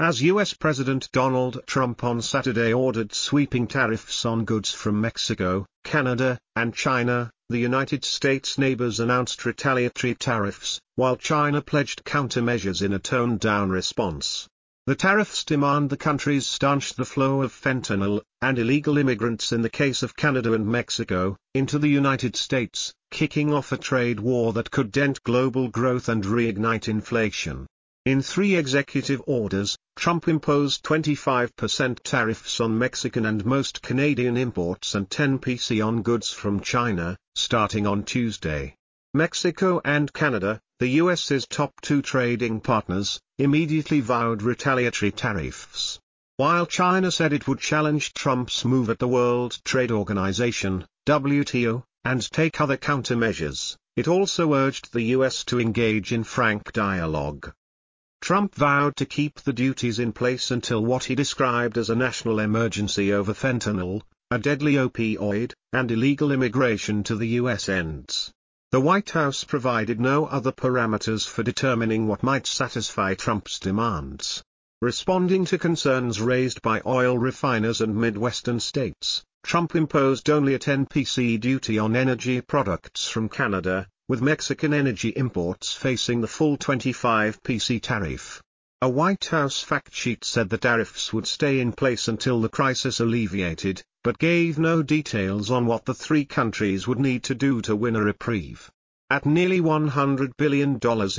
as U.S. President Donald Trump on Saturday ordered sweeping tariffs on goods from Mexico, Canada, and China. The United States' neighbors announced retaliatory tariffs, while China pledged countermeasures in a toned-down response. The tariffs demand the countries stanch the flow of fentanyl, and illegal immigrants in the case of Canada and Mexico, into the United States, kicking off a trade war that could dent global growth and reignite inflation. In 3 executive orders, Trump imposed 25% tariffs on Mexican and most Canadian imports and 10% on goods from China, starting on Tuesday. Mexico and Canada, the U.S.'s top 2 trading partners, immediately vowed retaliatory tariffs. While China said it would challenge Trump's move at the World Trade Organization, WTO, and take other countermeasures, it also urged the U.S. to engage in frank dialogue. Trump vowed to keep the duties in place until what he described as a national emergency over fentanyl, a deadly opioid, and illegal immigration to the U.S. ends. The White House provided no other parameters for determining what might satisfy Trump's demands. Responding to concerns raised by oil refiners and Midwestern states, Trump imposed only a 10% duty on energy products from Canada, with Mexican energy imports facing the full 25% tariff. A White House fact sheet said the tariffs would stay in place until the crisis alleviated, but gave no details on what the 3 countries would need to do to win a reprieve. At nearly $100 billion in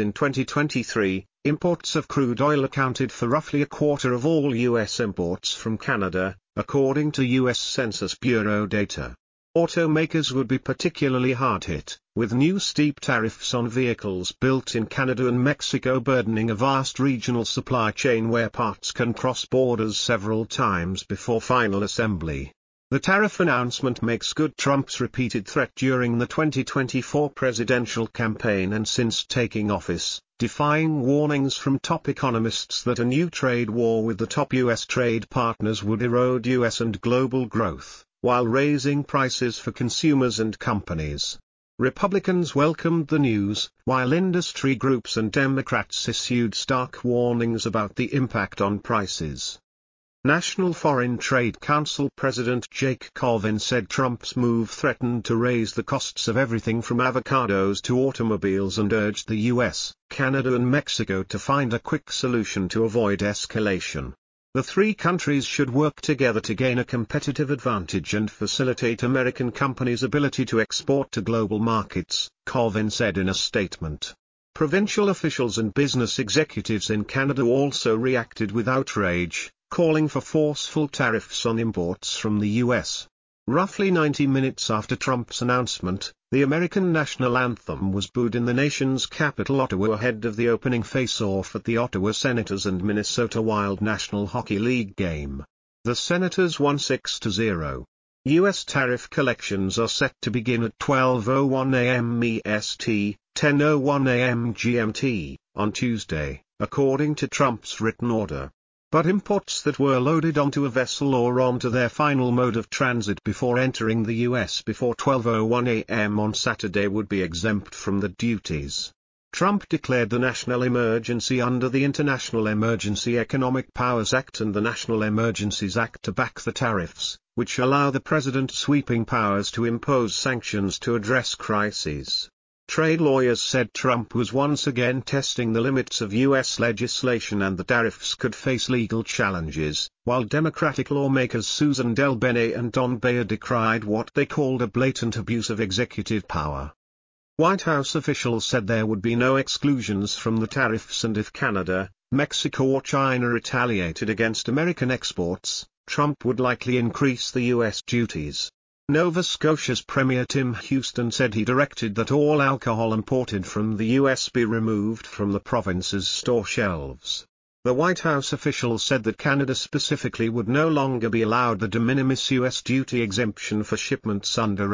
2023, imports of crude oil accounted for roughly a quarter of all U.S. imports from Canada, according to U.S. Census Bureau data. Automakers would be particularly hard hit, with new steep tariffs on vehicles built in Canada and Mexico burdening a vast regional supply chain where parts can cross borders several times before final assembly. The tariff announcement makes good Trump's repeated threat during the 2024 presidential campaign and since taking office, defying warnings from top economists that a new trade war with the top U.S. trade partners would erode U.S. and global growth, while raising prices for consumers and companies. Republicans welcomed the news, while industry groups and Democrats issued stark warnings about the impact on prices. National Foreign Trade Council President Jake Colvin said Trump's move threatened to raise the costs of everything from avocados to automobiles and urged the U.S., Canada and Mexico to find a quick solution to avoid escalation. The 3 countries should work together to gain a competitive advantage and facilitate American companies' ability to export to global markets, Colvin said in a statement. Provincial officials and business executives in Canada also reacted with outrage, calling for forceful tariffs on imports from the U.S. Roughly 90 minutes after Trump's announcement, the American national anthem was booed in the nation's capital Ottawa ahead of the opening face-off at the Ottawa Senators and Minnesota Wild National Hockey League game. The Senators won 6-0. U.S. tariff collections are set to begin at 12:01 a.m. EST, 10:01 a.m. GMT, on Tuesday, according to Trump's written order. But imports that were loaded onto a vessel or onto their final mode of transit before entering the U.S. before 12:01 a.m. on Saturday would be exempt from the duties. Trump declared the national emergency under the International Emergency Economic Powers Act and the National Emergencies Act to back the tariffs, which allow the president sweeping powers to impose sanctions to address crises. Trade lawyers said Trump was once again testing the limits of U.S. legislation and the tariffs could face legal challenges, while Democratic lawmakers Susan DelBene and Don Beyer decried what they called a blatant abuse of executive power. White House officials said there would be no exclusions from the tariffs and if Canada, Mexico or China retaliated against American exports, Trump would likely increase the U.S. duties. Nova Scotia's Premier Tim Houston said he directed that all alcohol imported from the U.S. be removed from the province's store shelves. The White House official said that Canada specifically would no longer be allowed the de minimis U.S. duty exemption for shipments under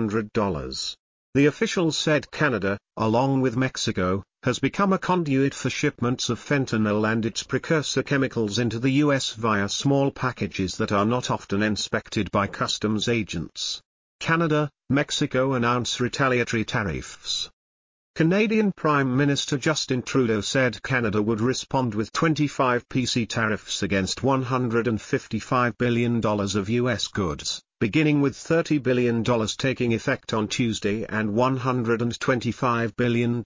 $800. The officials said Canada, along with Mexico, has become a conduit for shipments of fentanyl and its precursor chemicals into the U.S. via small packages that are not often inspected by customs agents. Canada, Mexico announce retaliatory tariffs. Canadian Prime Minister Justin Trudeau said Canada would respond with 25 PC tariffs against $155 billion of U.S. goods, beginning with $30 billion taking effect on Tuesday and $125 billion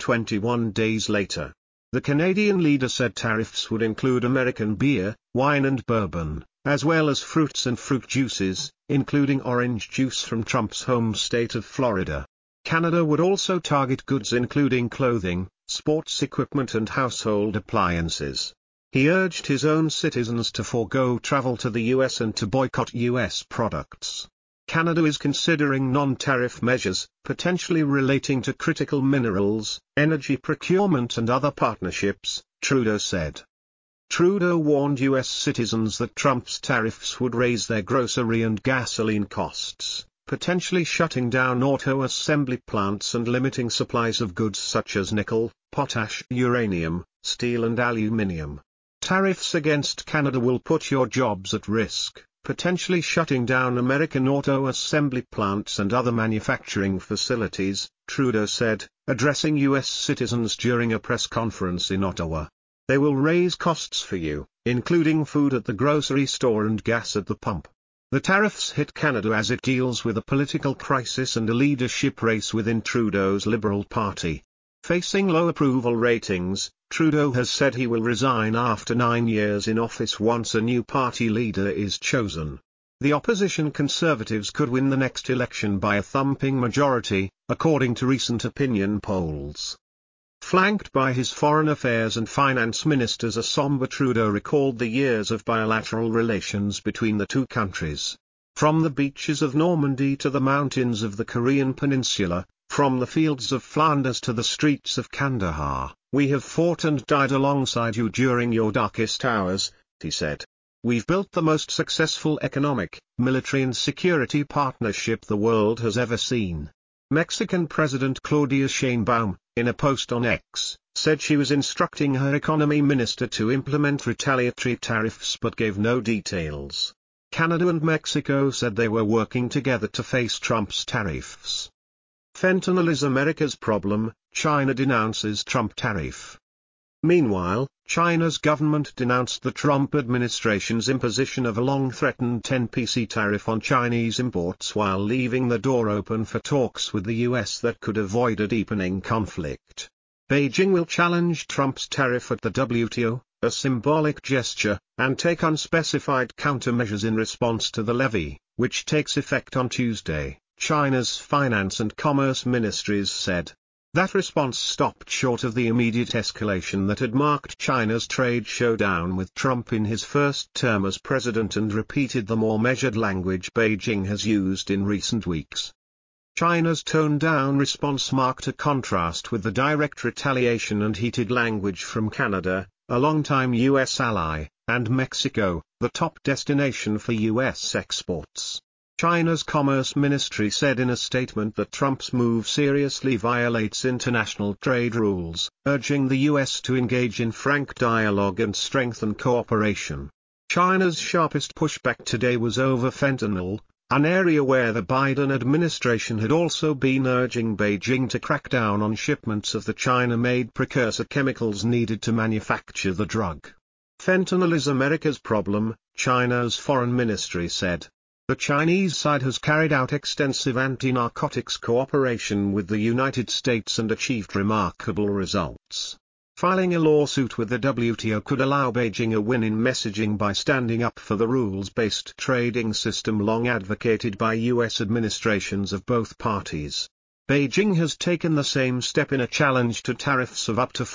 21 days later. The Canadian leader said tariffs would include American beer, wine and bourbon, as well as fruits and fruit juices, including orange juice from Trump's home state of Florida. Canada would also target goods including clothing, sports equipment and household appliances. He urged his own citizens to forego travel to the U.S. and to boycott U.S. products. Canada is considering non-tariff measures, potentially relating to critical minerals, energy procurement and other partnerships, Trudeau said. Trudeau warned U.S. citizens that Trump's tariffs would raise their grocery and gasoline costs, potentially shutting down auto assembly plants and limiting supplies of goods such as nickel, potash, uranium, steel and aluminium. Tariffs against Canada will put your jobs at risk, potentially shutting down American auto assembly plants and other manufacturing facilities, Trudeau said, addressing U.S. citizens during a press conference in Ottawa. They will raise costs for you, including food at the grocery store and gas at the pump. The tariffs hit Canada as it deals with a political crisis and a leadership race within Trudeau's Liberal Party. Facing low approval ratings, Trudeau has said he will resign after 9 years in office once a new party leader is chosen. The opposition Conservatives could win the next election by a thumping majority, according to recent opinion polls. Flanked by his foreign affairs and finance ministers, a somber Trudeau recalled the years of bilateral relations between the two countries. From the beaches of Normandy to the mountains of the Korean peninsula, from the fields of Flanders to the streets of Kandahar, we have fought and died alongside you during your darkest hours, he said. We've built the most successful economic, military and security partnership the world has ever seen. Mexican President Claudia Sheinbaum, in a post on X, said she was instructing her economy minister to implement retaliatory tariffs but gave no details. Canada and Mexico said they were working together to face Trump's tariffs. Fentanyl is America's problem, China denounces Trump tariff. Meanwhile, China's government denounced the Trump administration's imposition of a long-threatened 10% tariff on Chinese imports while leaving the door open for talks with the U.S. that could avoid a deepening conflict. Beijing will challenge Trump's tariff at the WTO, a symbolic gesture, and take unspecified countermeasures in response to the levy, which takes effect on Tuesday, China's Finance and Commerce Ministries said. That response stopped short of the immediate escalation that had marked China's trade showdown with Trump in his first term as president and repeated the more measured language Beijing has used in recent weeks. China's toned-down response marked a contrast with the direct retaliation and heated language from Canada, a longtime U.S. ally, and Mexico, the top destination for U.S. exports. China's Commerce Ministry said in a statement that Trump's move seriously violates international trade rules, urging the U.S. to engage in frank dialogue and strengthen cooperation. China's sharpest pushback today was over fentanyl, an area where the Biden administration had also been urging Beijing to crack down on shipments of the China-made precursor chemicals needed to manufacture the drug. Fentanyl is America's problem, China's foreign ministry said. The Chinese side has carried out extensive anti-narcotics cooperation with the United States and achieved remarkable results. Filing a lawsuit with the WTO could allow Beijing a win in messaging by standing up for the rules-based trading system long advocated by U.S. administrations of both parties. Beijing has taken the same step in a challenge to tariffs of up to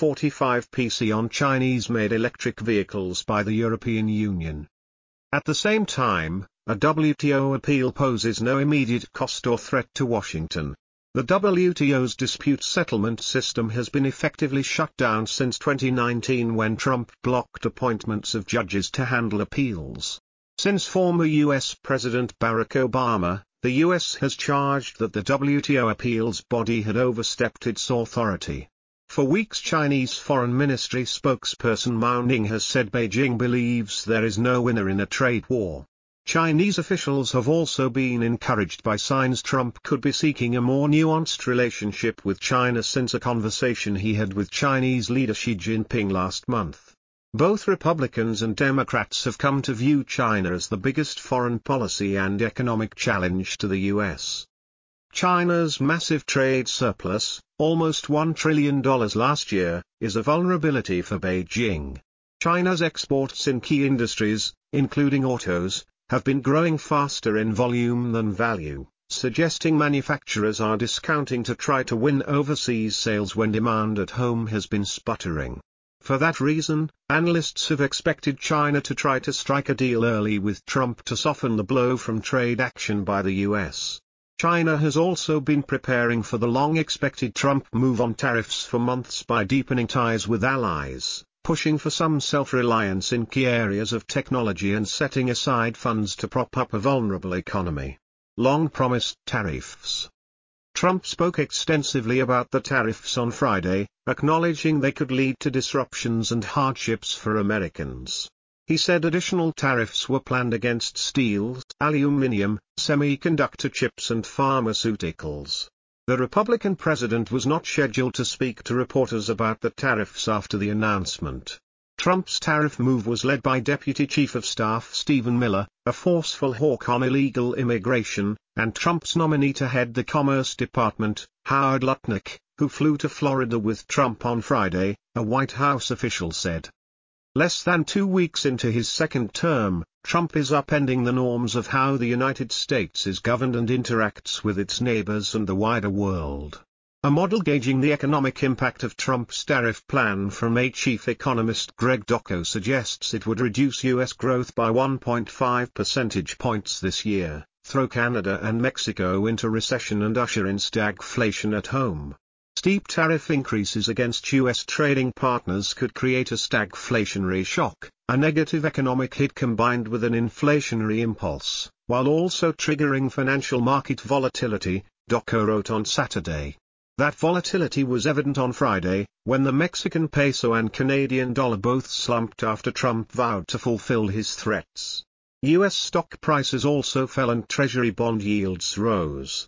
45% on Chinese-made electric vehicles by the European Union. At the same time, a WTO appeal poses no immediate cost or threat to Washington. The WTO's dispute settlement system has been effectively shut down since 2019 when Trump blocked appointments of judges to handle appeals. Since former U.S. President Barack Obama, the U.S. has charged that the WTO appeals body had overstepped its authority. For weeks, Chinese Foreign Ministry spokesperson Mao Ning has said Beijing believes there is no winner in a trade war. Chinese officials have also been encouraged by signs Trump could be seeking a more nuanced relationship with China since a conversation he had with Chinese leader Xi Jinping last month. Both Republicans and Democrats have come to view China as the biggest foreign policy and economic challenge to the U.S. China's massive trade surplus, almost $1 trillion last year, is a vulnerability for Beijing. China's exports in key industries, including autos, have been growing faster in volume than value, suggesting manufacturers are discounting to try to win overseas sales when demand at home has been sputtering. For that reason, analysts have expected China to try to strike a deal early with Trump to soften the blow from trade action by the U.S. China has also been preparing for the long-expected Trump move on tariffs for months by deepening ties with allies, pushing for some self-reliance in key areas of technology and setting aside funds to prop up a vulnerable economy. Long-promised tariffs. Trump spoke extensively about the tariffs on Friday, acknowledging they could lead to disruptions and hardships for Americans. He said additional tariffs were planned against steel, aluminum, semiconductor chips and pharmaceuticals. The Republican president was not scheduled to speak to reporters about the tariffs after the announcement. Trump's tariff move was led by Deputy Chief of Staff Stephen Miller, a forceful hawk on illegal immigration, and Trump's nominee to head the Commerce Department, Howard Lutnick, who flew to Florida with Trump on Friday, a White House official said. Less than 2 weeks into his second term, Trump is upending the norms of how the United States is governed and interacts with its neighbors and the wider world. A model gauging the economic impact of Trump's tariff plan from a chief economist Greg Docko suggests it would reduce U.S. growth by 1.5 percentage points this year, throw Canada and Mexico into recession and usher in stagflation at home. Steep tariff increases against U.S. trading partners could create a stagflationary shock, a negative economic hit combined with an inflationary impulse, while also triggering financial market volatility, Docko wrote on Saturday. That volatility was evident on Friday, when the Mexican peso and Canadian dollar both slumped after Trump vowed to fulfill his threats. U.S. stock prices also fell and Treasury bond yields rose.